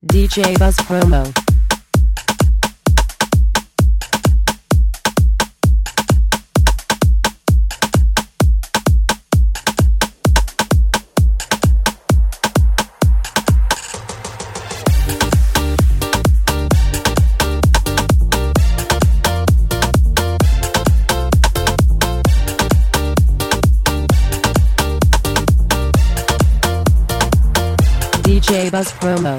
DJ Buzz Promo. DJ Buzz Promo.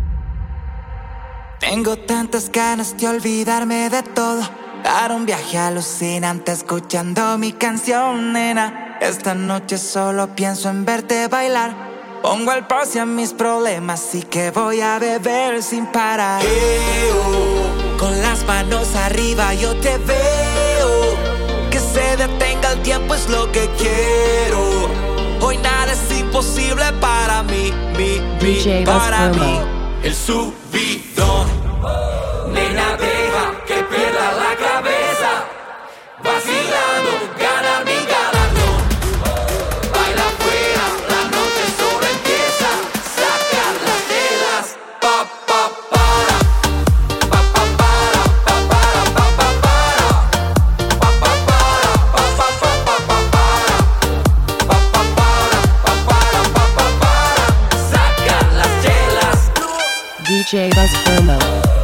Tengo tantas ganas de olvidarme de todo, dar un viaje alucinante escuchando mi canción, nena. Esta noche solo pienso en verte bailar. Pongo el pause a mis problemas y que voy a beber sin parar. Con las manos arriba yo te veo. Que se detenga el tiempo es lo que quiero. Hoy nada es imposible para mí, para mí. El subidón, nena deja que pierda la cabeza. Vacilando, ganar mi galardón. Baila afuera, la noche solo empieza. Sacar las telas, pa pa para. Pa pa para, pa para, pa pa para. Pa pa para, pa pa pa pa pa para. Pa pa para, pa para, pa pa para. Sacar las telas. DJ Buzz Promo.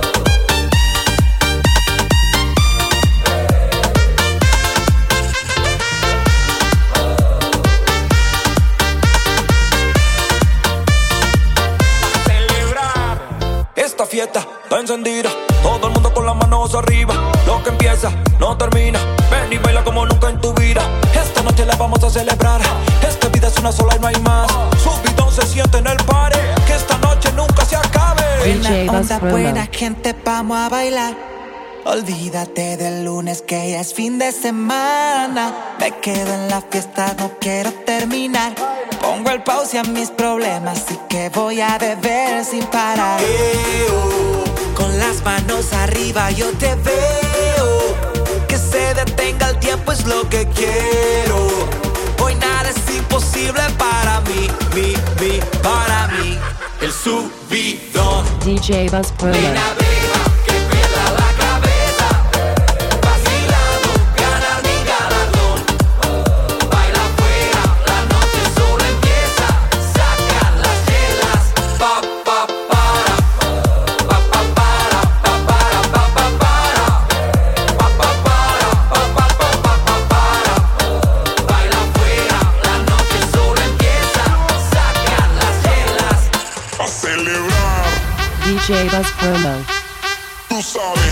Esta fiesta está encendida, todo el mundo con las manos arriba. Lo que empieza no termina, ven y baila como nunca en tu vida. Esta noche la vamos a celebrar, esta vida es una sola y no hay más. Subidón se siente en el party, que esta noche nunca se acabe. Buena onda, buena gente, vamos a bailar. Olvídate del lunes que ya es fin de semana. Me quedo en la fiesta, no quiero terminar. Pongo el pause a mis problemas y que voy a beber sin parar. Con las manos arriba yo te veo. Que se detenga el tiempo es lo que quiero. Hoy nada es imposible para mí, para mí. El subidón. DJ Buzz Promo. Nena, deja que pierda la cabeza. Vacilando, ganar mi galardón. Baila afuera, la noche solo empieza. Sacar las chelas, pa pa para. Pa pa para, pa para, pa pa para. Pa pa para, pa pa pa pa pa para. Baila afuera, la noche solo empieza. Sacar las chelas. A celebrar, DJ Buzz Promo. tú sabes.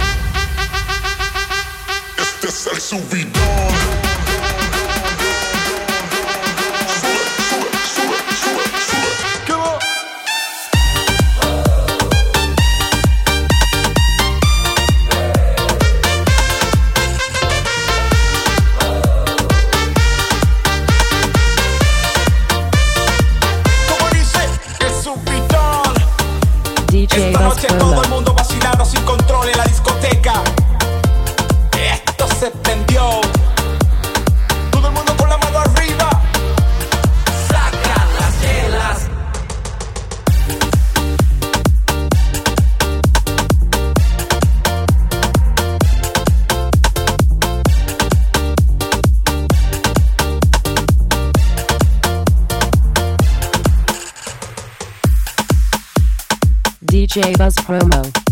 Este es el subidón. Sube, sube, sube, sube, sube. ¿Qué va? Como dice el subidón. DJ Esta Buzz noche todo el Promo. mundo vacilando sin control en la discoteca. Esto se prendió. Todo el mundo con la mano arriba. Sacar las chelas. DJ Buzz Promo.